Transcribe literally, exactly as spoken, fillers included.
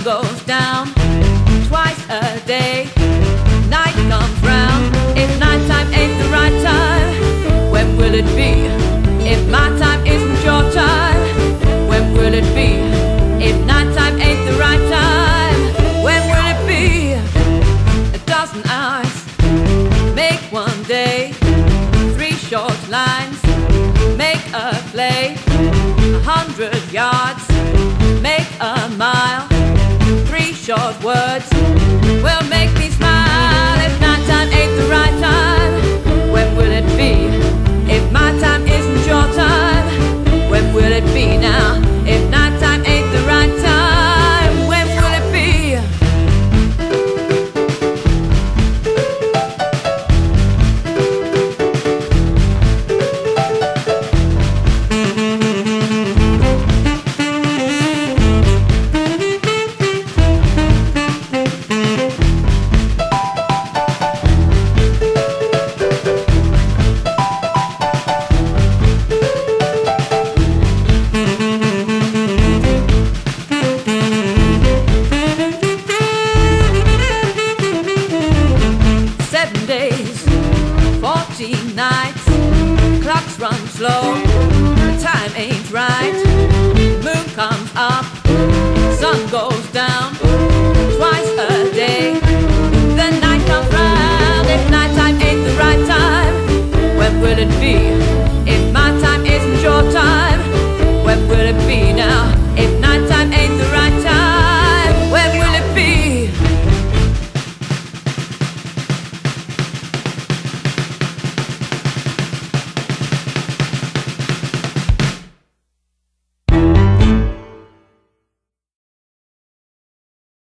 goes down twice a day. Night comes round. If nighttime ain't the right time, when will it be? If my time isn't your time, when will it be? If nighttime ain't the right time, when will it be? A dozen hours make one day. Three short lines make a play. A hundred yards make a mile. Three short words will make me smile. If nighttime ain't the right time, when will it be? If my time isn't your time, when will it be now? If nighttime ain't the right time, when will it be? Fourteen nights, clocks run slow, the time ain't right. Moon comes up, sun goes